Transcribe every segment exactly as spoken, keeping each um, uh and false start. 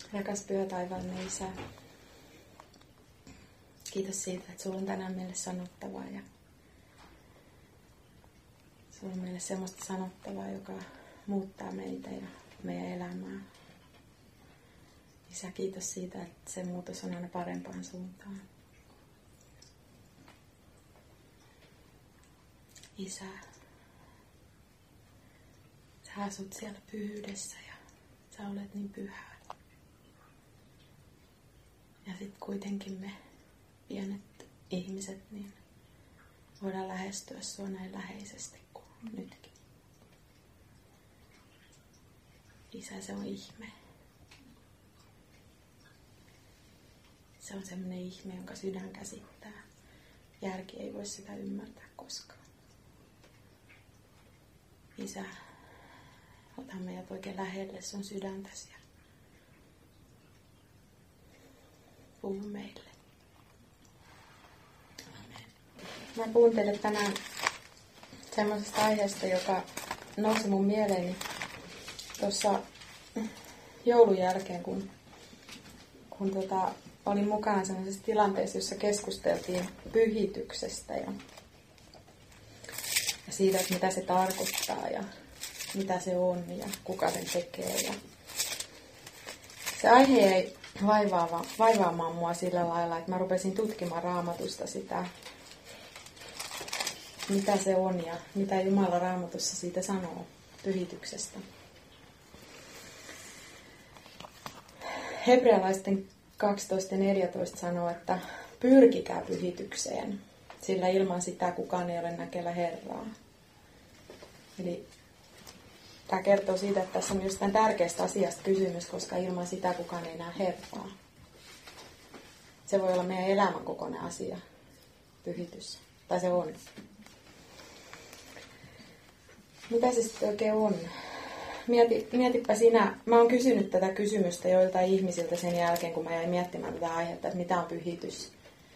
Rakas pyhä taivaallinen Isä, kiitos siitä, että sulla on tänään meille sanottavaa ja sulla on meille semmoista sanottavaa, joka muuttaa meitä ja meidän elämää. Isä, kiitos siitä, että se muutos on aina parempaan suuntaan. Isä, sä asut siellä pyhyydessä ja sä olet niin pyhä. Ja sitten kuitenkin me pienet ihmiset niin voidaan lähestyä sua näin läheisesti kuin nytkin. Isä, se on ihme. Se on semmoinen ihme, jonka sydän käsittää. Järki ei voi sitä ymmärtää koskaan. Isä, ota meidät oikein lähelle sun sydäntäsi ja puhu meille. Amen. Mä puhun teille tänään semmoisesta aiheesta, joka nousi mun mieleeni tuossa joulun jälkeen, kun, kun tota, olin mukana sellaisessa tilanteessa, jossa keskusteltiin pyhityksestä ja, ja siitä, että mitä se tarkoittaa ja mitä se on ja kuka sen tekee. Ja se aihe ei vaivaava, vaivaamaan mua sillä lailla, että mä rupesin tutkimaan Raamatusta sitä, mitä se on ja mitä Jumala Raamatussa siitä sanoo pyhityksestä. Hebrealaisten kaksitoista neljätoista sanoo, että pyrkikää pyhitykseen, sillä ilman sitä kukaan ei ole näkevä Herraa. Eli tämä kertoo siitä, että tässä on jostain tärkeästä asiasta kysymys, koska ilman sitä kukaan ei näe Herraa. Se voi olla meidän elämän kokoinen asia, pyhitys. Tai se on. Mitä se sitten oikein on? Mieti, mietipä sinä. Mä oon kysynyt tätä kysymystä joiltain ihmisiltä sen jälkeen, kun mä jäin miettimään tätä aihetta, että mitä on pyhitys.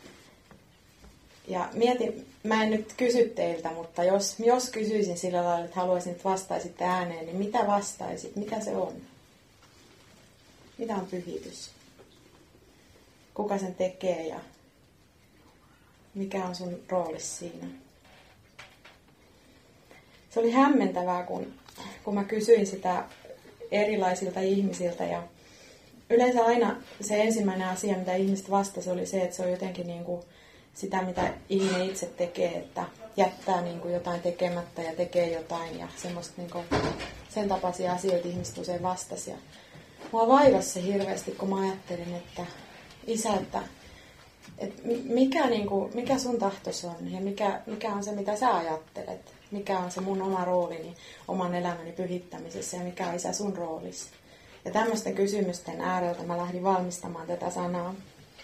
Ja mieti, mä en nyt kysy teiltä, mutta jos, jos kysyisin sillä lailla, että haluaisin, että vastaisitte ääneen, niin mitä vastaisit? Mitä se on? Mitä on pyhitys? Kuka sen tekee ja mikä on sun rooli siinä? Se oli hämmentävää, kun, kun mä kysyin sitä erilaisilta ihmisiltä. Ja yleensä aina se ensimmäinen asia, mitä ihmiset vastasi, oli se, että se on jotenkin niin kuin sitä, mitä ihminen itse tekee, että jättää niin kuin jotain tekemättä ja tekee jotain ja semmoista niin kuin sen tapaisia asioita ihmiset usein vastasi. Ja mua vaivasi se hirveästi, kun mä ajattelin, että Isä, että, että mikä, niin kuin, mikä sun tahtos on ja mikä, mikä on se, mitä sä ajattelet. Mikä on se mun oma roolini oman elämäni pyhittämisessä ja mikä on Isä sun roolisi. Ja tämmöisten kysymysten ääreltä mä lähdin valmistamaan tätä sanaa.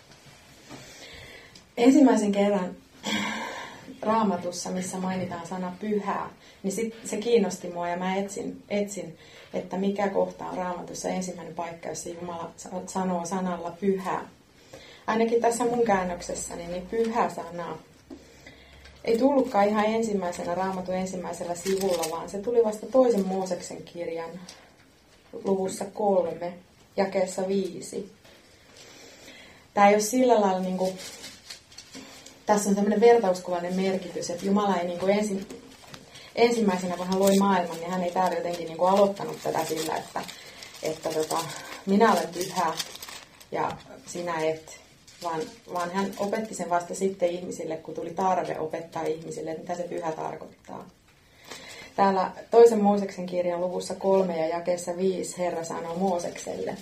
Ensimmäisen kerran Raamatussa, missä mainitaan sana pyhää, niin sit se kiinnosti mua ja mä etsin, etsin, että mikä kohta on Raamatussa ensimmäinen paikka, jossa Jumala sanoo sanalla pyhää. Ainakin tässä mun käännöksessäni niin pyhä sana ei tullutkaan ihan ensimmäisenä Raamatun ensimmäisellä sivulla, vaan se tuli vasta toisen Mooseksen kirjan luvussa kolme, jakeessa viisi. Tämä ei ole sillä lailla, niin kuin, tässä on tämmöinen vertauskuvainen merkitys, että Jumala ei niin kuin ensin, ensimmäisenä, kun hän loi maailman, niin hän ei täällä jotenkin niin kuin aloittanut tätä sillä, että, että tota, minä olen pyhä ja sinä et. Vaan, vaan hän opetti sen vasta sitten ihmisille, kun tuli tarve opettaa ihmisille, että mitä se pyhä tarkoittaa. Täällä toisen Mooseksen kirjan luvussa kolme ja jakeessa viisi Herra sanoo Moosekselle: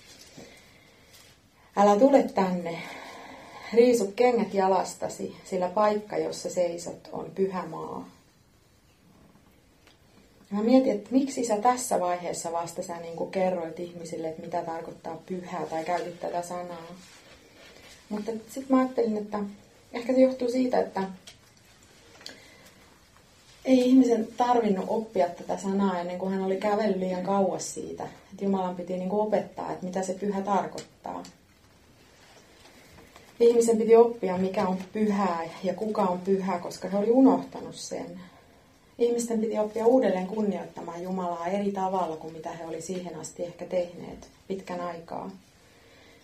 älä tule tänne, riisu kengät jalastasi, sillä paikka, jossa seisot, on pyhä maa. Mä mietin, että miksi sä tässä vaiheessa vasta sä niin kuin kerroit ihmisille, että mitä tarkoittaa pyhää tai käytit tätä sanaa. Mutta sitten mä ajattelin, että ehkä se johtuu siitä, että ei ihmisen tarvinnut oppia tätä sanaa ennen kuin hän oli kävellyt liian kauas siitä. Että Jumalan piti niin kuin opettaa, että mitä se pyhä tarkoittaa. Ihmisen piti oppia, mikä on pyhää ja kuka on pyhä, koska he oli unohtanut sen. Ihmisten piti oppia uudelleen kunnioittamaan Jumalaa eri tavalla kuin mitä he oli siihen asti ehkä tehneet pitkän aikaa.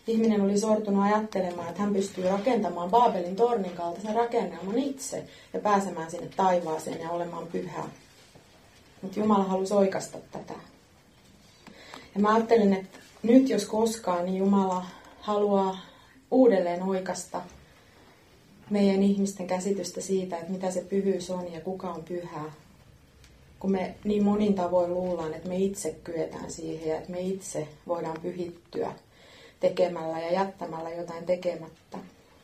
ihminen oli sortunut ajattelemaan, että hän pystyy rakentamaan Baabelin tornin kaltaisen rakennelman itse ja pääsemään sinne taivaaseen ja olemaan pyhä. Mutta Jumala halusi oikaista tätä. Ja mä ajattelen, että nyt jos koskaan, niin Jumala haluaa uudelleen oikaista meidän ihmisten käsitystä siitä, että mitä se pyhyys on ja kuka on pyhä. Kun me niin monin tavoin luullaan, että me itse kyetään siihen ja että me itse voidaan pyhittyä tekemällä ja jättämällä jotain tekemättä.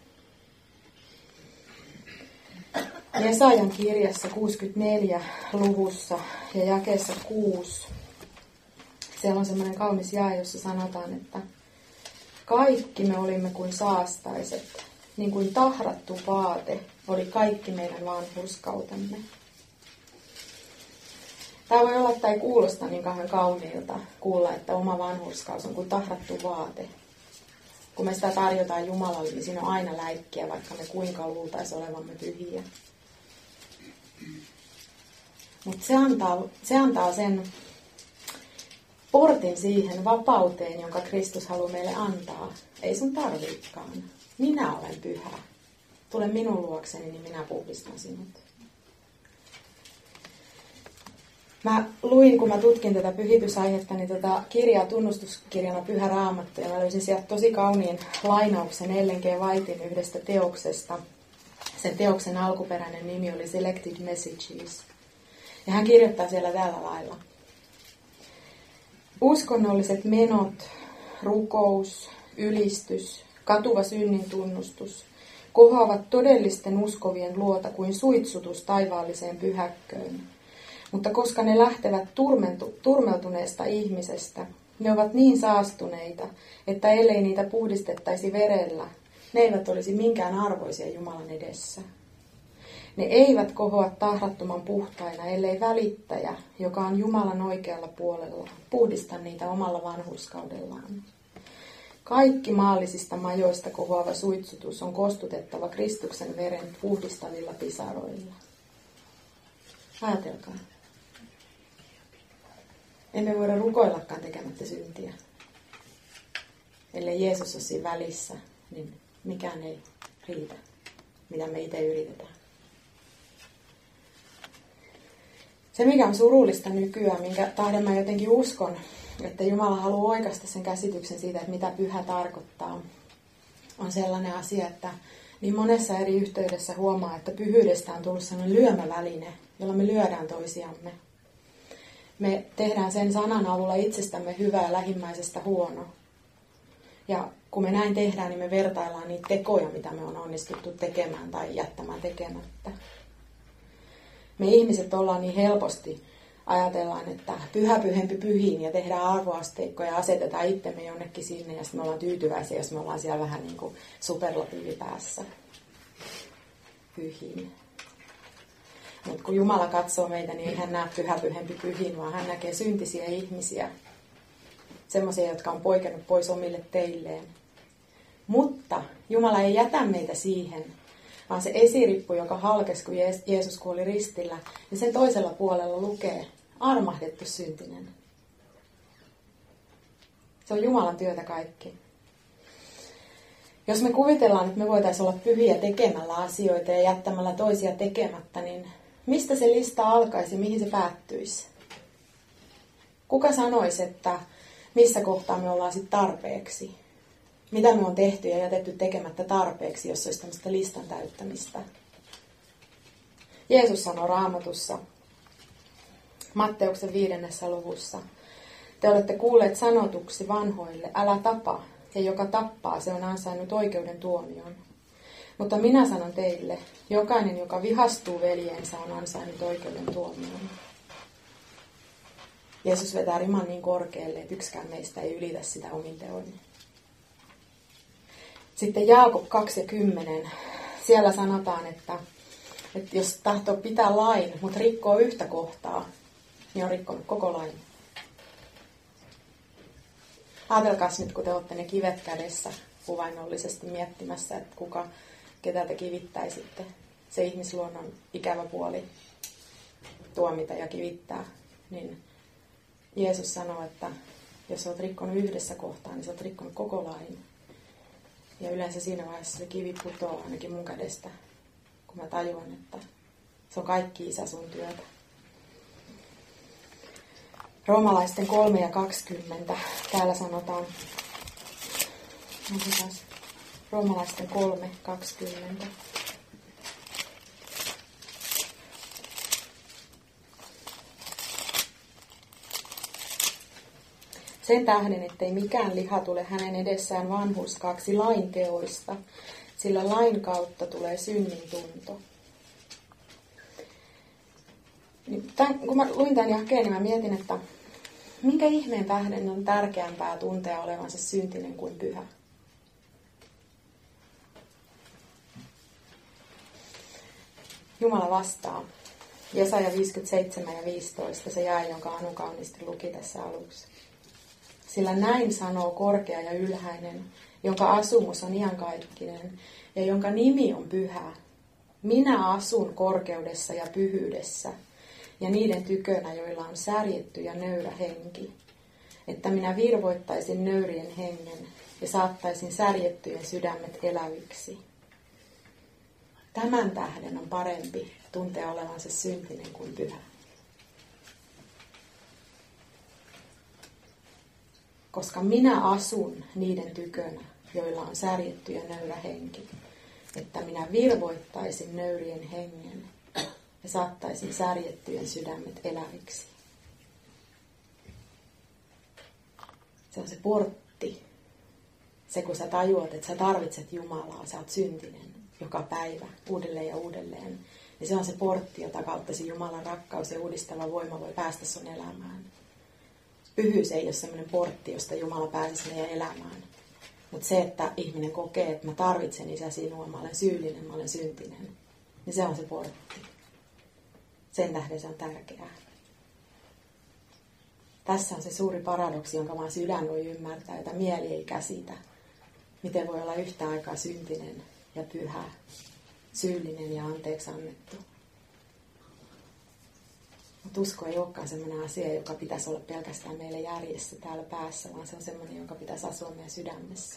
Jesajan kirjassa kuusikymmentäneljä luvussa ja jakeessa kuusi. Siellä on semmoinen kaunis jae, jossa sanotaan, että kaikki me olimme kuin saastaiset, niin kuin tahrattu vaate oli kaikki meidän vanhurskautemme. Tämä voi olla, että tämä ei kuulosta niin kauhean kauniilta kuulla, että oma vanhurskaus on kuin tahrattu vaate. Kun me sitä tarjotaan Jumalalle, niin siinä on aina läikkiä, vaikka me kuinka luultaisiin olevamme pyhiä. Mutta se antaa, se antaa sen portin siihen vapauteen, jonka Kristus haluaa meille antaa. Ei sun tarvitsekaan. Minä olen pyhä. Tule minun luokseni, niin minä puhdistan sinut. Mä luin, kun mä tutkin tätä pyhitysaihetta, niin tota kirjaa tunnustuskirjana Pyhä Raamattu, ja mä löysin sieltä tosi kauniin lainauksen Ellen G. Whiten yhdestä teoksesta. Sen teoksen alkuperäinen nimi oli Selected Messages. Ja hän kirjoittaa siellä tällä lailla. Uskonnolliset menot, rukous, ylistys, katuva synnin tunnustus kohoavat todellisten uskovien luota kuin suitsutus taivaalliseen pyhäkköön. Mutta koska ne lähtevät turmeltuneesta ihmisestä, ne ovat niin saastuneita, että ellei niitä puhdistettaisi verellä, ne eivät olisi minkään arvoisia Jumalan edessä. Ne eivät kohoa tahrattoman puhtaina, ellei välittäjä, joka on Jumalan oikealla puolella, puhdista niitä omalla vanhurskaudellaan. Kaikki maallisista majoista kohoava suitsutus on kostutettava Kristuksen veren puhdistavilla pisaroilla. Ajatelkaa. Emme voida rukoillakaan tekemättä syntiä. Ellei Jeesus ole siinä välissä, niin mikään ei riitä, mitä me itse yritetään. Se, mikä on surullista nykyään, minkä tähden mä jotenkin uskon, että Jumala haluaa oikaista sen käsityksen siitä, että mitä pyhä tarkoittaa, on sellainen asia, että niin monessa eri yhteydessä huomaa, että pyhyydestä on tullut sellainen lyömäväline, jolla me lyödään toisiamme. Me tehdään sen sanan avulla itsestämme hyvä ja lähimmäisestä huono. Ja kun me näin tehdään, niin me vertaillaan niitä tekoja, mitä me on onnistuttu tekemään tai jättämään tekemättä. Me ihmiset ollaan niin helposti, ajatellaan, että pyhä pyhempi pyhiin ja tehdään arvoasteikkoja ja asetetaan itsemme jonnekin sinne ja sitten me ollaan tyytyväisiä, jos me ollaan siellä vähän niin kuin superlatiivipäässä pyhiin. Mutta kun Jumala katsoo meitä, niin ei hän näe pyhä pyhempi pyhiin, vaan hän näkee syntisiä ihmisiä. Semmoisia, jotka on poikennut pois omille teilleen. Mutta Jumala ei jätä meitä siihen, vaan se esirippu, joka halkesi, kun Jeesus kuoli ristillä, niin sen toisella puolella lukee armahdettu syntinen. Se on Jumalan työtä kaikki. Jos me kuvitellaan, että me voitaisiin olla pyhiä tekemällä asioita ja jättämällä toisia tekemättä, niin mistä se lista alkaisi, mihin se päättyisi? Kuka sanoisi, että missä kohtaa me ollaan sitten tarpeeksi? Mitä me on tehty ja jätetty tekemättä tarpeeksi, jos olisi tämmöistä listan täyttämistä? Jeesus sanoi Raamatussa, Matteuksen viidennessä luvussa, te olette kuulleet sanotuksi vanhoille, älä tapa, ja joka tappaa, se on ansainnut oikeuden tuomion. Mutta minä sanon teille, jokainen, joka vihastuu veljeensä, on ansainnut oikeuden tuomion. Jeesus vetää riman niin korkealle, että yksikään meistä ei ylitä sitä omin teoin. Sitten Jaakob kaksi ja kymmenen. Siellä sanotaan, että, että jos tahtoo pitää lain, mutta rikkoo yhtä kohtaa, niin on rikkonut koko lain. Ajatelkaas nyt, kun te olette ne kivet kädessä kuvainnollisesti miettimässä, että kuka, ketä te kivittäisitte. Se ihmisluonnon ikävä puoli tuomita ja kivittää. Niin Jeesus sanoo, että jos olet rikkonut yhdessä kohtaa, niin sä olet rikkonut koko lain. Ja yleensä siinä vaiheessa se kivi putoaa ainakin mun kädestä, kun mä tajuan, että se on kaikki Isä sun työtä. Roomalaisten kolme ja kaksikymmentä. Täällä sanotaan, Roomalaisten kolme kaksikymmentä. Sen tähden, ettei mikään liha tule hänen edessään vanhurskaaksi lain teoista, sillä lain kautta tulee synnin tunto. Tämän, kun mä luin tämän jahkeen, niin mä mietin, että minkä ihmeen tähden on tärkeämpää tuntea olevansa syntinen kuin pyhä. Jumala vastaa. Jesaja viisikymmentäseitsemän ja viisitoista, se jae, jonka Anu kauniisti luki tässä aluksi. Sillä näin sanoo korkea ja ylhäinen, jonka asumus on iankaikkinen ja jonka nimi on pyhä. Minä asun korkeudessa ja pyhyydessä ja niiden tykönä, joilla on särjetty ja nöyrä henki, että minä virvoittaisin nöyrien hengen ja saattaisin särjettyjen sydämet eläviksi. Tämän tähden on parempi tuntea olevansa syntinen kuin pyhä. Koska minä asun niiden tykönä, joilla on särjetty ja nöyrä henki, että minä virvoittaisin nöyrien hengen ja saattaisin särjettyjen sydämet eläviksi. Se on se portti. Se, kun sä tajuat, että sä tarvitset Jumalaa, sä oot syntinen joka päivä uudelleen ja uudelleen. Niin se on se portti, jota kautta se Jumalan rakkaus ja uudistava voima voi päästä sun elämään. Pyhyys ei ole sellainen portti, josta Jumala pääsisi meidän elämään. Mutta se, että ihminen kokee, että mä tarvitsen Isä sinua, mä olen syyllinen, mä olen syntinen, niin se on se portti. Sen tähden se on tärkeää. Tässä on se suuri paradoksi, jonka vaan sydän voi ymmärtää, jota mieli ei käsitä. Miten voi olla yhtä aikaa syntinen ja pyhä, syyllinen ja anteeksi annettu. Mutta usko ei olekaan sellainen asia, joka pitäisi olla pelkästään meille järjessä täällä päässä, vaan se on sellainen, joka pitäisi asua meidän sydämessä.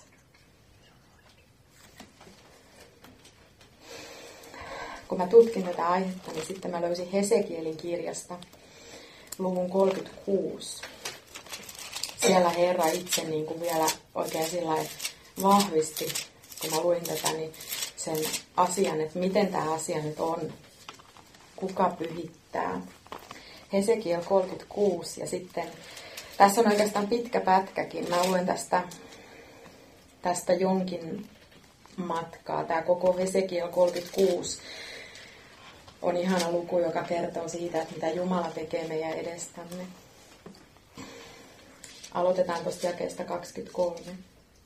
Kun mä tutkin tätä aihetta, niin sitten mä löysin Hesekielin kirjasta luvun kolmekymmentäkuusi. Siellä Herra itse niin kuin vielä oikein sillä vahvisti, kun mä luin tätä, niin sen asian, että miten tämä asia nyt on, kuka pyhittää. Hesekiel kolmekymmentäkuusi ja sitten, tässä on oikeastaan pitkä pätkäkin, mä luen tästä, tästä jonkin matkaa. Tämä koko Hesekiel kolmekymmentäkuusi on ihana luku, joka kertoo siitä, että mitä Jumala tekee meidän edestämme. Aloitetaan tuosta jakeesta kaksikymmentäkolme.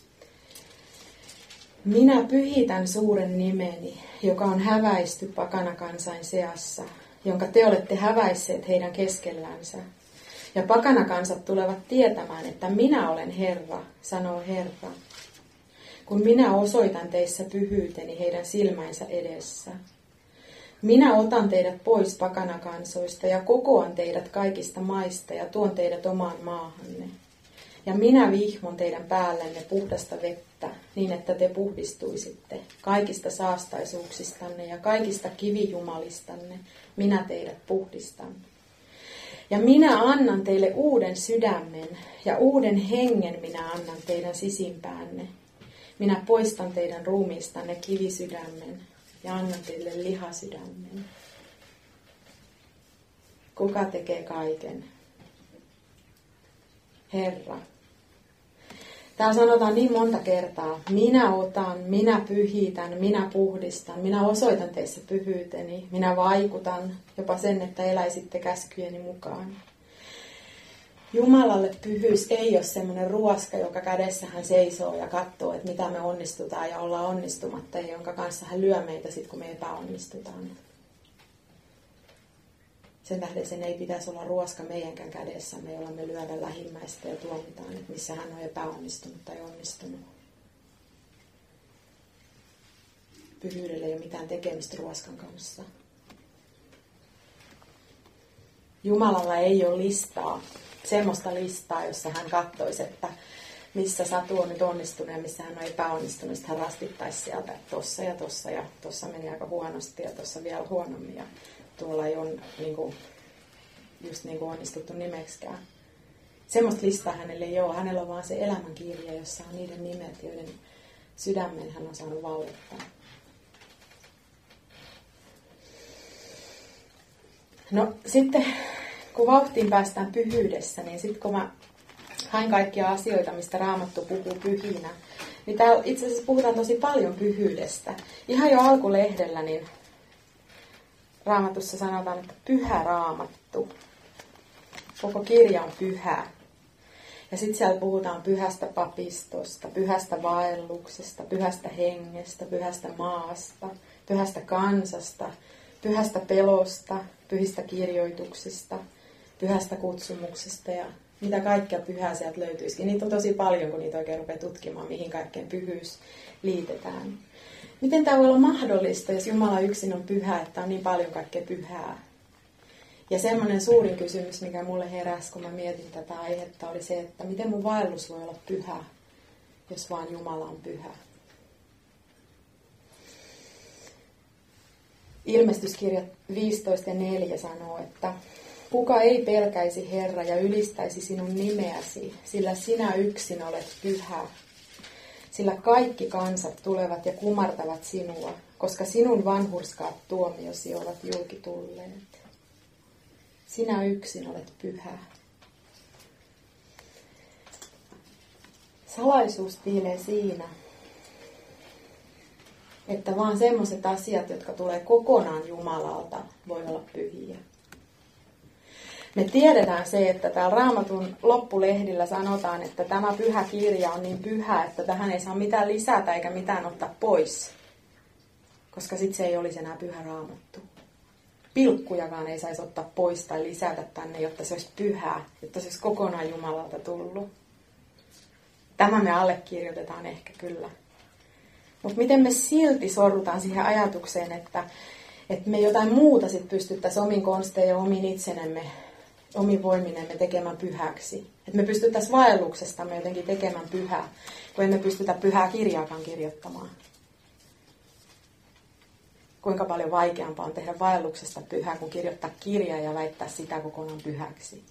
Minä pyhitän suuren nimeni, joka on häväisty pakanakansain seassa, jonka te olette häväisseet heidän keskellänsä. Ja pakanakansat tulevat tietämään, että minä olen Herra, sanoo Herra, kun minä osoitan teissä pyhyyteni heidän silmäinsä edessä. Minä otan teidät pois pakanakansoista ja kokoan teidät kaikista maista ja tuon teidät omaan maahanne. Ja minä vihmon teidän päällenne puhdasta vettä, niin että te puhdistuisitte kaikista saastaisuuksistanne ja kaikista kivijumalistanne. Minä teidät puhdistan. Ja minä annan teille uuden sydämen ja uuden hengen minä annan teidän sisimpäänne. Minä poistan teidän ruumiistanne kivisydämen ja annan teille lihasydämen. Kuka tekee kaiken? Herra. Täällä sanotaan niin monta kertaa, minä otan, minä pyhitän, minä puhdistan, minä osoitan teissä pyhyyteni, minä vaikutan jopa sen, että eläisitte käskyjeni mukaan. Jumalalle pyhyys ei ole semmoinen ruoska, joka kädessä hän seisoo ja katsoo, että mitä me onnistutaan ja ollaan onnistumatta, ja jonka kanssa hän lyö meitä sitten, kun me epäonnistutaan. Sen tähden sen ei pitäisi olla ruoska meidänkään kädessämme, jolla me lyödään lähimmäistä ja tuomitaan, että missä hän on epäonnistunut tai onnistunut. Pyhyydellä ei ole mitään tekemistä ruoskan kanssa. Jumalalla ei ole listaa, semmoista listaa, jossa hän katsoisi, että missä Satu on nyt onnistunut ja missä hän on epäonnistunut, sitten hän rastittaisi sieltä, että tossa ja tossa ja tossa meni aika huonosti ja tossa vielä huonommin ja tuolla ei ole niin kuin, just niin kuin onnistuttu nimeksikään. Semmoista listaa hänelle ei ole. Hänellä on vaan se elämänkirja, jossa on niiden nimet, joiden sydämen hän on saanut vauhdittaa. No sitten, kun vauhtiin päästään pyhyydessä, niin sitten kun mä hain kaikkia asioita, mistä Raamattu puhuu pyhinä, niin täällä itse asiassa puhutaan tosi paljon pyhyydestä. Ihan jo alkulehdellä niin Raamatussa sanotaan, että pyhä Raamattu. Koko kirja on pyhä. Ja sitten siellä puhutaan pyhästä papistosta, pyhästä vaelluksesta, pyhästä hengestä, pyhästä maasta, pyhästä kansasta, pyhästä pelosta, pyhistä kirjoituksista, pyhästä kutsumuksesta ja mitä kaikkea pyhää sieltä löytyisikin. Niitä on tosi paljon, kun niitä oikein rupeaa tutkimaan, mihin kaikkeen pyhyys liitetään. Miten tämä voi olla mahdollista, jos Jumala yksin on pyhä, että on niin paljon kaikkea pyhää? Ja semmoinen suurin kysymys, mikä mulle heräsi, kun mä mietin tätä aihetta, oli se, että miten mun vaellus voi olla pyhä, jos vaan Jumala on pyhä. Ilmestyskirja viisitoista neljä sanoo, että kuka ei pelkäisi Herra ja ylistäisi sinun nimeäsi, sillä sinä yksin olet pyhä. Sillä kaikki kansat tulevat ja kumartavat sinua, koska sinun vanhurskaat tuomiosi ovat julki tulleet. Sinä yksin olet pyhä. Salaisuus piilee siinä, että vaan semmoiset asiat, jotka tulee kokonaan Jumalalta, voi olla pyhiä. Me tiedetään se, että täällä Raamatun loppulehdillä sanotaan, että tämä pyhä kirja on niin pyhä, että tähän ei saa mitään lisätä eikä mitään ottaa pois, koska sitten se ei olisi enää pyhä Raamattu. Pilkkujakaan ei saisi ottaa pois tai lisätä tänne, jotta se olisi pyhää, jotta se olisi kokonaan Jumalalta tullut. Tämä me allekirjoitetaan ehkä kyllä. Mutta miten me silti sorrutaan siihen ajatukseen, että, että me jotain muuta sit pystyttäisiin omin konstein ja omin itsenemme, omin voiminemme tekemään pyhäksi. Että me pystyttäisiin vaelluksestamme jotenkin tekemään pyhää, kun emme pystytä pyhää kirjaakaan kirjoittamaan. Kuinka paljon vaikeampaa on tehdä vaelluksesta pyhää, kuin kirjoittaa kirjaa ja väittää sitä kokonaan pyhäksi.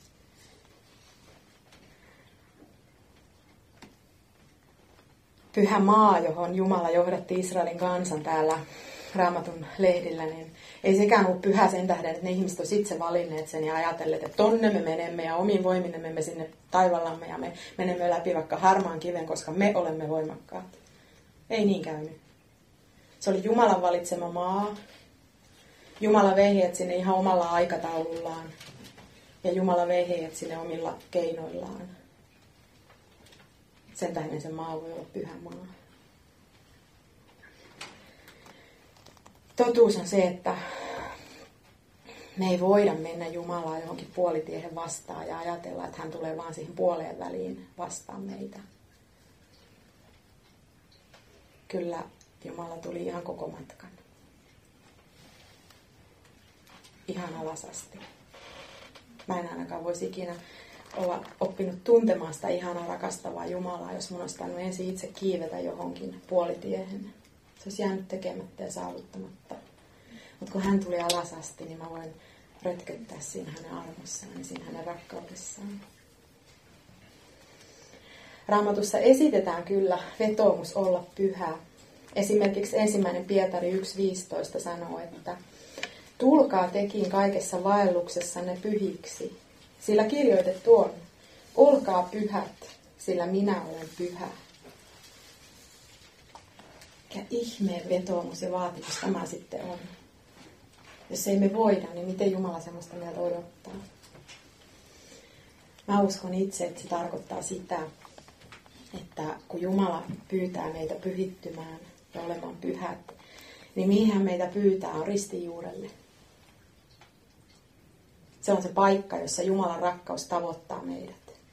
Pyhä maa, johon Jumala johdatti Israelin kansan täällä Raamatun lehdillä, niin ei sekään ollut pyhä sen tähden, että ne ihmiset olisivat itse valinneet sen ja ajatelleet, että tonne me menemme ja omin voimin me sinne taivallamme ja me menemme läpi vaikka harmaan kiven, koska me olemme voimakkaat. Ei niin käynyt. Se oli Jumalan valitsema maa. Jumala vei heidät sinne ihan omalla aikataulullaan. Ja Jumala vei heidät sinne omilla keinoillaan. Sen tähden se maa voi olla pyhä maa. Totuus on se, että me ei voida mennä Jumalaa johonkin puolitiehen vastaan ja ajatella, että hän tulee vaan siihen puoleen väliin vastaan meitä. Kyllä Jumala tuli ihan koko matkan. Ihan alas asti. Mä en ainakaan voisi ikinä olla oppinut tuntemaan sitä ihanaa rakastavaa Jumalaa, jos mun olisi tainnut ensin itse kiivetä johonkin puolitiehen. Se olisi jäänyt tekemättä ja saavuttamatta. Mutta kun hän tuli alas asti, niin mä voin rötköttää siinä hänen armossaan ja siinä hänen rakkaudessaan. Raamatussa esitetään kyllä vetoomus olla pyhä. Esimerkiksi ensimmäinen Pietari yksi viisitoista sanoo, että tulkaa tekin kaikessa vaelluksessanne pyhiksi, sillä kirjoitettu on, olkaa pyhät, sillä minä olen pyhä. Mikä ihmeen vetoomus ja vaatimus tämä sitten on. Jos ei me voida, niin miten Jumala semmoista meiltä odottaa? Mä uskon itse, että se tarkoittaa sitä, että kun Jumala pyytää meitä pyhittymään ja olemaan pyhät, niin mihin hän meitä pyytää on ristijuurelle. Se on se paikka, jossa Jumalan rakkaus tavoittaa meidät.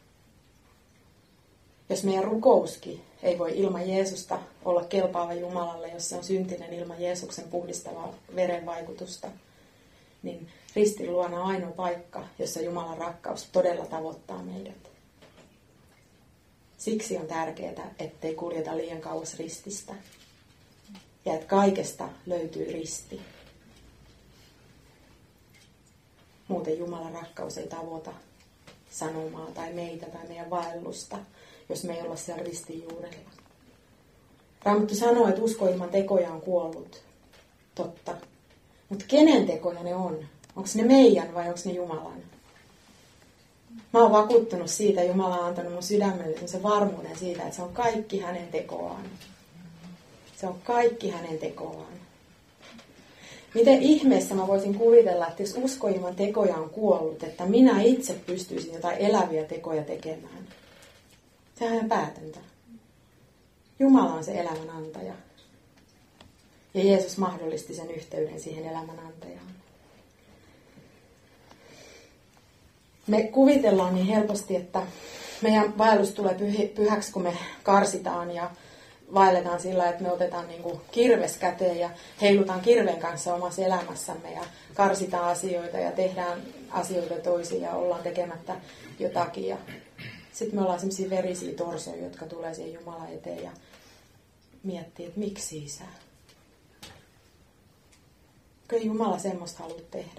Jos meidän rukouskin ei voi ilman Jeesusta olla kelpaava Jumalalle, jos se on syntinen ilman Jeesuksen puhdistavaa veren vaikutusta, niin ristin luona on ainoa paikka, jossa Jumalan rakkaus todella tavoittaa meidät. Siksi on tärkeää, ettei kuljeta liian kauas rististä. Ja että kaikesta löytyy risti. Muuten Jumalan rakkaus ei tavoita sanomaa tai meitä tai meidän vaellusta, jos me ei olla siellä ristin juurella. Raamattu sanoo, että usko ilman tekoja on kuollut. Totta. Mutta kenen tekoja ne on? Onko ne meidän vai onko ne Jumalan? Mä oon vakuuttunut siitä, että Jumala on antanut mun sydämelle sen varmuuden siitä, että se on kaikki hänen tekoaan. Se on kaikki hänen tekoaan. Miten ihmeessä mä voisin kuvitella, että jos usko ilman tekoja on kuollut, että minä itse pystyisin jotain eläviä tekoja tekemään? Sehän on ihan päätöntä. Jumala on se elämän antaja. Ja Jeesus mahdollisti sen yhteyden siihen elämän antajaan. Me kuvitellaan niin helposti, että meidän vaellus tulee pyhäksi, kun me karsitaan ja vaelletaan sillä, että me otetaan niin kuin kirves käteen ja heilutaan kirveen kanssa omassa elämässämme ja karsitaan asioita ja tehdään asioita toisiin ja ollaan tekemättä jotakin. Ja sitten me ollaan sellaisia verisiä torsoja, jotka tulee siihen Jumalan eteen ja miettii, että miksi Isä? Kyllä Jumala semmoista haluaa tehdä.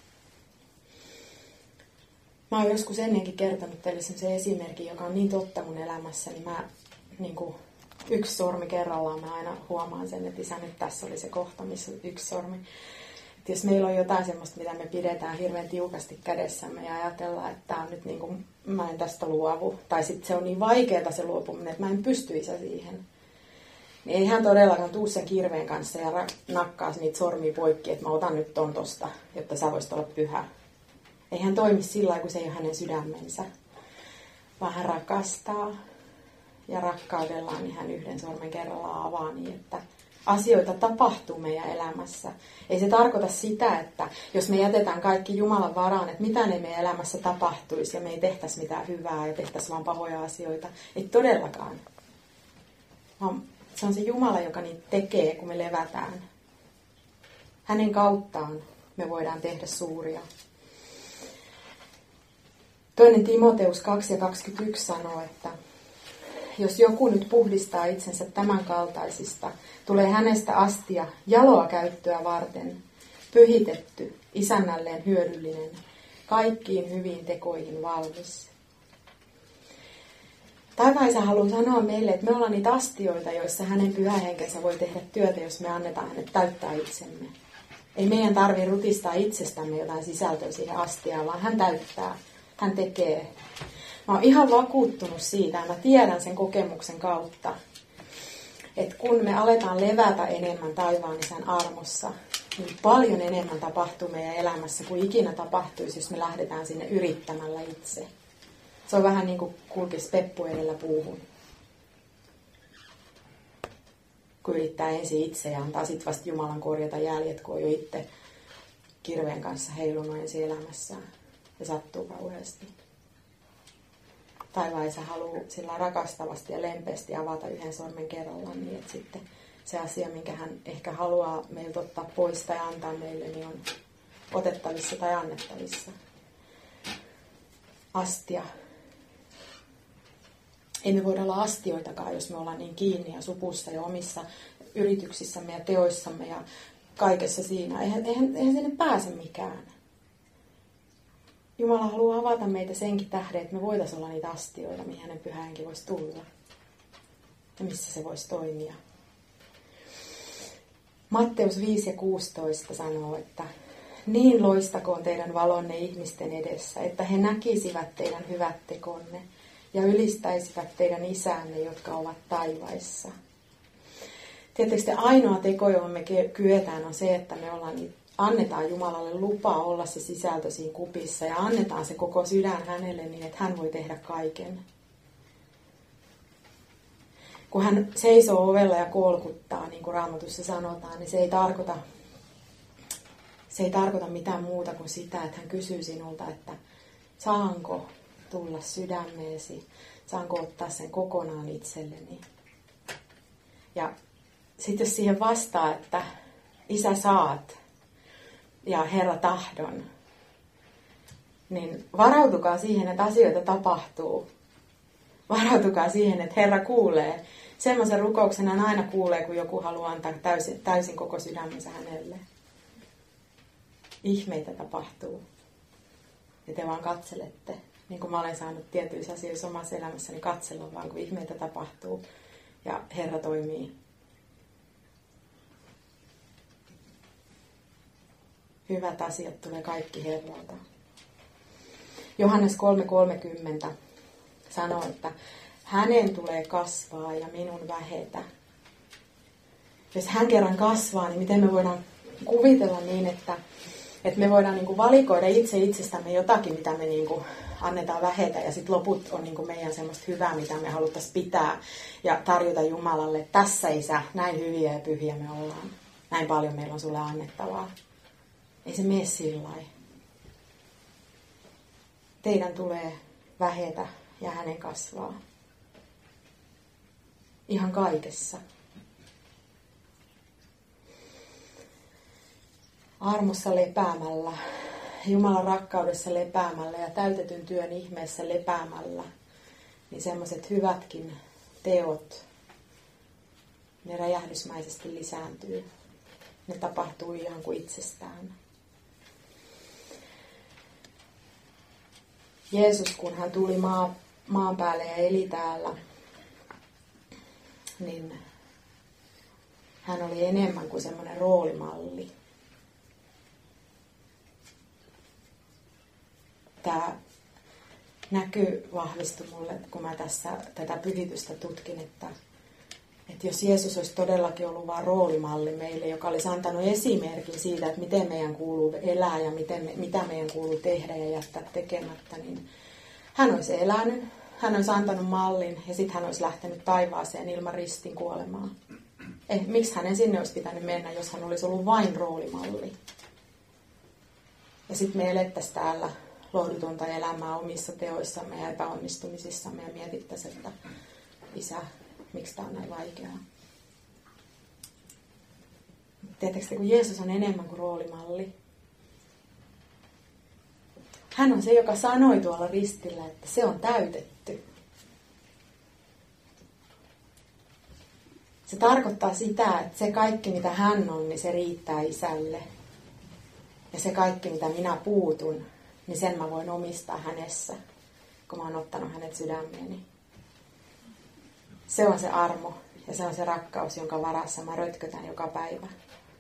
Mä oon joskus ennenkin kertonut teille semmoisen esimerkin, joka on niin totta mun elämässä, niin mä niin kuin yksi sormi kerrallaan mä aina huomaan sen, että Isä, nyt tässä oli se kohta, missä yksi sormi. Että jos meillä on jotain semmoista, mitä me pidetään hirveän tiukasti kädessämme ja ajatellaan, että tää on nyt niin kuin, mä en tästä luovu. Tai sitten se on niin vaikeaa se luopuminen, että mä en pysty Isä siihen. Niin ei hän todellakaan tuu sen kirveen kanssa ja nakkaa niitä sormia poikki, että mä otan nyt ton tosta, jotta sä voisit olla pyhä. Ei hän toimi sillä lailla, kun se ei ole hänen sydämensä, vaan hän rakastaa. Ja rakkaudellaan niin hän yhden sormen kerrallaan avaa niin, että asioita tapahtuu meidän elämässä. Ei se tarkoita sitä, että jos me jätetään kaikki Jumalan varaan, että mitään ei meidän elämässä tapahtuisi ja me ei tehtäisi mitään hyvää ja tehtäisi vaan pahoja asioita. Ei todellakaan. Vaan se on se Jumala, joka niitä tekee, kun me levätään. Hänen kauttaan me voidaan tehdä suuria. Toinen Timoteus kaksi ja kaksikymmentäyksi sanoo, että jos joku nyt puhdistaa itsensä tämän kaltaisista, tulee hänestä astia jaloa käyttöä varten, pyhitetty, isännälleen hyödyllinen, kaikkiin hyviin tekoihin valmis. Taivaan Isä haluaa sanoa meille, että me ollaan niitä astioita, joissa hänen pyhähenkensä voi tehdä työtä, jos me annetaan hänet täyttää itsemme. Ei meidän tarvitse rutistaa itsestämme jotain sisältöä siihen astiaan, vaan hän täyttää, hän tekee. Mä oon ihan vakuuttunut siitä, ja mä tiedän sen kokemuksen kautta, että kun me aletaan levätä enemmän taivaan Isän armossa, niin paljon enemmän tapahtuu meidän elämässä kuin ikinä tapahtuisi, jos me lähdetään sinne yrittämällä itse. Se on vähän niin kuin kulkisi peppu edellä puuhun. Kun yrittää ensin itse ja antaa sitten vasta Jumalan korjata jäljet, kun on jo itse kirveen kanssa heilunut ensin elämässään. Ja sattuu kauheasti. Taivaan Isä haluaa sillä rakastavasti ja lempeästi avata yhden sormen kerrallaan niin, että sitten se asia, minkä hän ehkä haluaa meiltä ottaa pois tai antaa meille, niin on otettavissa tai annettavissa. Astia. Ei me voida olla astioitakaan, jos me ollaan niin kiinni ja supussa ja omissa yrityksissämme ja teoissamme ja kaikessa siinä. Eihän, eihän, eihän sinne pääse mikään. Jumala haluaa avata meitä senkin tähden, että me voitaisiin olla niitä astioita, mihin hänen pyhä henki voisi tulla. Ja missä se voisi toimia. Matteus viisi ja kuusitoista sanoo, että niin loistakoon teidän valonne ihmisten edessä, että he näkisivät teidän hyvät tekonne ja ylistäisivät teidän isänne, jotka ovat taivaissa. Tietysti ainoa teko, johon me kyetään, on se, että me ollaan niitä annetaan Jumalalle lupa olla se sisältö siinä kupissa ja annetaan se koko sydän hänelle niin, että hän voi tehdä kaiken. Kun hän seisoo ovella ja kolkuttaa, niin kuin Raamatussa sanotaan, niin se ei tarkoita, se ei tarkoita mitään muuta kuin sitä, että hän kysyy sinulta, että saanko tulla sydämeesi, saanko ottaa sen kokonaan itselleni. Ja sitten jos siihen vastaa, että Isä saat, ja Herra tahdon, niin varautukaa siihen, että asioita tapahtuu. Varautukaa siihen, että Herra kuulee. Semmoisen rukouksen hän aina kuulee, kun joku haluaa antaa täysin, täysin koko sydämensä hänelle. Ihmeitä tapahtuu. Ja te vaan katselette. Niin kuin mä olen saanut tietyissä asioissa omassa elämässäni katsella vaan, kun ihmeitä tapahtuu. Ja Herra toimii. Hyvät asiat tulee kaikki Herralta. Johannes kolme kolmekymmentä sanoo, että hänen tulee kasvaa ja minun vähetä. Jos hän kerran kasvaa, niin miten me voidaan kuvitella niin, että, että me voidaan niin kuin valikoida itse itsestämme jotakin, mitä me niin kuin annetaan vähetä. Ja sitten loput on niin kuin meidän semmoista hyvää, mitä me haluttaisiin pitää ja tarjota Jumalalle. Että tässä Isä, näin hyviä ja pyhiä me ollaan. Näin paljon meillä on sulle annettavaa. Ei se mene sillä lailla. Teidän tulee vähetä ja hänen kasvaa. Ihan kaikessa. Armossa lepäämällä, Jumalan rakkaudessa lepäämällä ja täytetyn työn ihmeessä lepäämällä, niin semmoiset hyvätkin teot, ne räjähdysmäisesti lisääntyy. Ne tapahtuu ihan kuin itsestään. Jeesus, kun hän tuli maa, maan päälle ja eli täällä, niin hän oli enemmän kuin semmoinen roolimalli. Tämä näky vahvistui mulle, kun mä tässä tätä pyhitystä tutkin, että, että jos Jeesus olisi todellakin ollut vain roolimalli meille, joka olisi antanut esimerkin siitä, että miten meidän kuuluu elää ja miten me, mitä meidän kuuluu tehdä ja jättää tekemättä, niin hän olisi elänyt, hän olisi antanut mallin ja sitten hän olisi lähtenyt taivaaseen ilman ristin kuolemaa. Eh, miksi hänen sinne olisi pitänyt mennä, jos hän olisi ollut vain roolimalli? Ja sitten me elettäisiin täällä lohdutonta elämää omissa teoissamme ja epäonnistumisissamme ja mietittäisiin, että Isä, miksi tämä on näin vaikeaa. Tiedättekö, kun Jeesus on enemmän kuin roolimalli. Hän on se, joka sanoi tuolla ristillä, että se on täytetty. Se tarkoittaa sitä, että se kaikki, mitä hän on, niin se riittää Isälle. Ja se kaikki, mitä minä puutun, niin sen mä voin omistaa hänessä, kun mä oon ottanut hänet sydämeeni. Se on se armo ja se on se rakkaus, jonka varassa mä rötkötän joka päivä.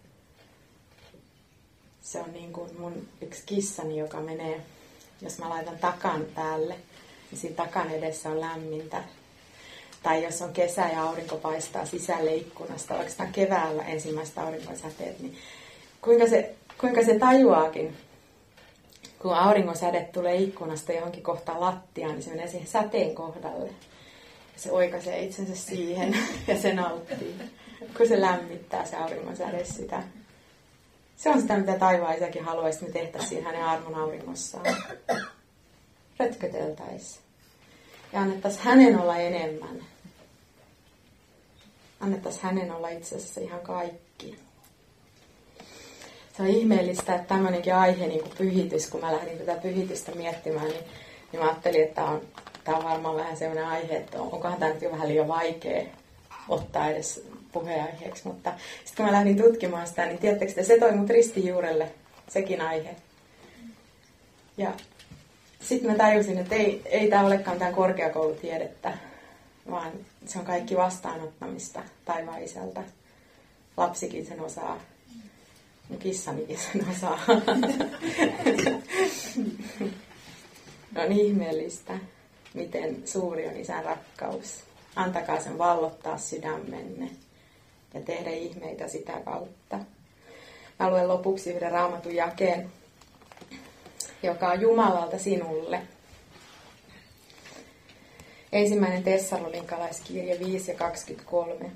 Se on niin kuin mun yksi kissani, joka menee, jos mä laitan takan päälle, niin siinä takan edessä on lämmintä. Tai jos on kesä ja aurinko paistaa sisälle ikkunasta, oikeastaan keväällä ensimmäistä aurinkosäteet, niin kuinka se, kuinka se tajuaakin, kun auringonsäde tulee ikkunasta johonkin kohtaan lattiaan, niin se menee siihen säteen kohdalle. Ja se oikaisee itsensä siihen ja se nauttii, kun se lämmittää se auringonsäde sitä. Se on sitä, mitä taivaan Isäkin haluaisi, että me tehtäisiin hänen armon auringossaan. Rötköteltäisiin. Ja annettaisiin hänen olla enemmän. Annettaisiin hänen olla itse asiassa ihan kaikki. Se on ihmeellistä, että tämmöinenkin aihe, niin kuin pyhitys, kun mä lähdin tätä pyhitystä miettimään, niin, niin mä ajattelin, että tämä on, tämä on varmaan vähän sellainen aihe, että onkohan tämä nyt jo vähän liian vaikea ottaa edes puheenaiheeksi. Mutta sitten kun mä lähdin tutkimaan sitä, niin tiedättekö, että se toi mut ristin juurelle, sekin aihe. Ja sitten mä tajusin, että ei, ei tämä olekaan mitään korkeakoulutiedettä, vaan se on kaikki vastaanottamista taivaan Isältä. Lapsikin sen osaa. Mun kissanikin sen osaa. On ihmeellistä, miten suuri on Isän rakkaus. Antakaa sen vallottaa sydämenne ja tehdä ihmeitä sitä kautta. Mä luen lopuksi yhden Raamatun jakeen, joka on Jumalalta sinulle. Ensimmäinen Tessalonikalaiskirje viisi ja kaksikymmentäkolme.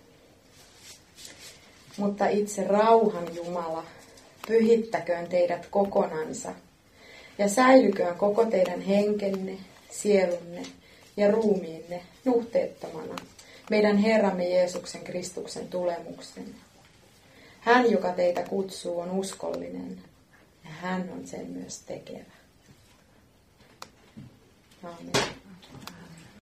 Mutta itse rauhan Jumala pyhittäköön teidät kokonansa ja säilyköön koko teidän henkenne, sielunne ja ruumiinne nuhteettomana meidän Herramme Jeesuksen Kristuksen tulemuksen. Hän, joka teitä kutsuu, on uskollinen ja hän on sen myös tekevä. Aamen.